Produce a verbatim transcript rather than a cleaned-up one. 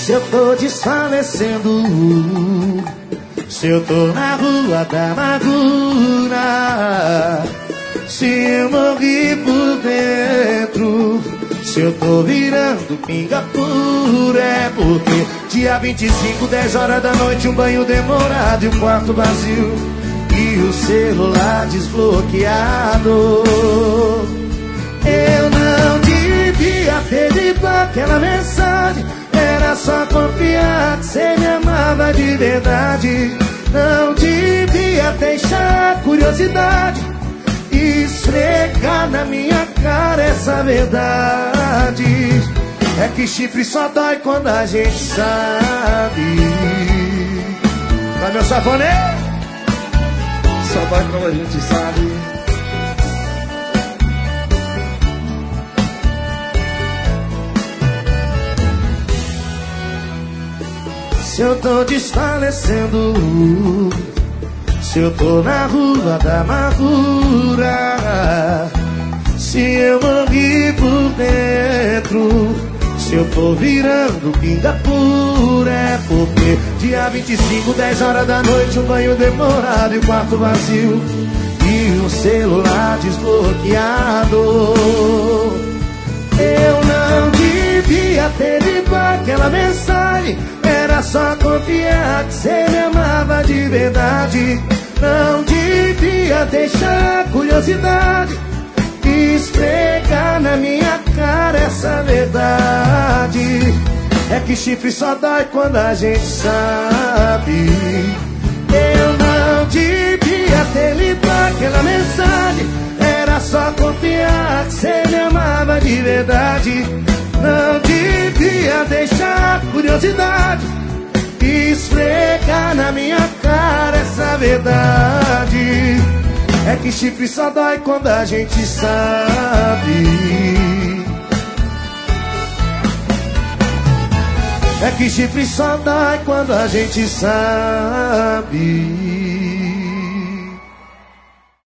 Se eu tô desfalecendo, se eu tô na rua da amargura, se eu morri por dentro, se eu tô virando pinga pura, é porque dia vinte e cinco, dez horas da noite, um banho demorado e um quarto vazio e o celular desbloqueado. Eu não devia ter dito aquela mensagem, era só confiar que você me amava de verdade. Não devia deixar curiosidade esfregar na minha cara essa verdade. É que chifre só dói quando a gente sabe. Vai, meu safonê? Só dói quando a gente sabe. Se eu tô desfalecendo, se eu tô na rua da amargura, se eu morri por dentro, se eu tô virando pinga pura, é porque dia vinte e cinco, dez horas da noite, um banho demorado e um quarto vazio e um celular desbloqueado. Eu não devia ter dito aquela mensagem, era só confiar que você me amava de verdade. Não devia deixar curiosidade esfregar na minha cara essa verdade. É que chifre só dói quando a gente sabe. Eu não devia ter lido aquela mensagem, era só confiar que você me amava de verdade. Não devia deixar curiosidade esfregar na minha cara essa verdade. É que chifre só dói quando a gente sabe. É que chifre só dói quando a gente sabe.